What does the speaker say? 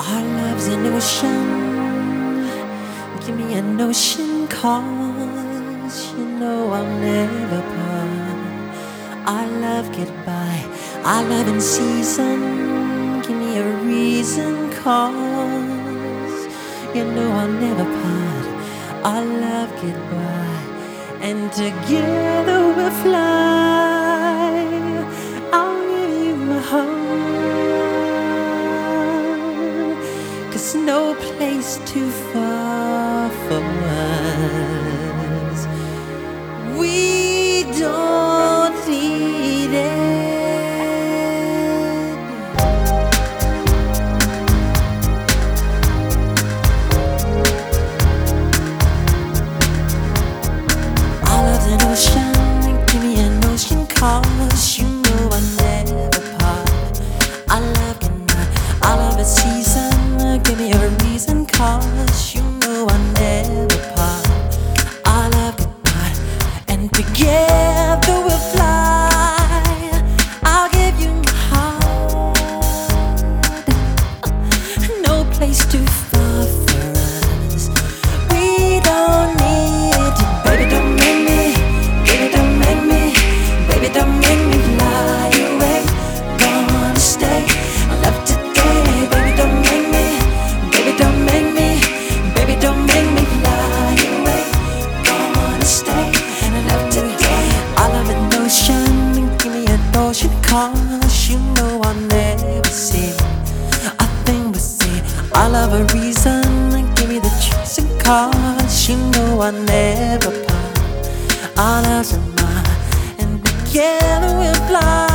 Our love's an ocean. Give me an ocean, 'cause you know I'll never part. Our love get by, our love in season. Give me a reason, 'cause you know I'll never part. Our love get by, and together we'll fly. I'll give you my heart, 'cause no place too far for us. We don't need it. Our love's an ocean. Give me an ocean, 'cause you know I never part. Our love cannot, our love is season. Give me a reason, 'cause you know I never part. Our love cannot, and together we'll fly. I'll give you my heart. No place too far for us. We don't need it. Baby, don't make me. Baby, don't make me. Baby, don't make me fly away. Gonna stay. Love today. Baby, don't make me. Baby, don't make me. Baby, don't make me fly away. Gonna stay. Love today. I love an ocean. Give me an ocean, 'cause you know I'll never see a thing but see. I love a reason. Give me the choice, 'cause you know I never part. Our love's a mine, and together we'll fly.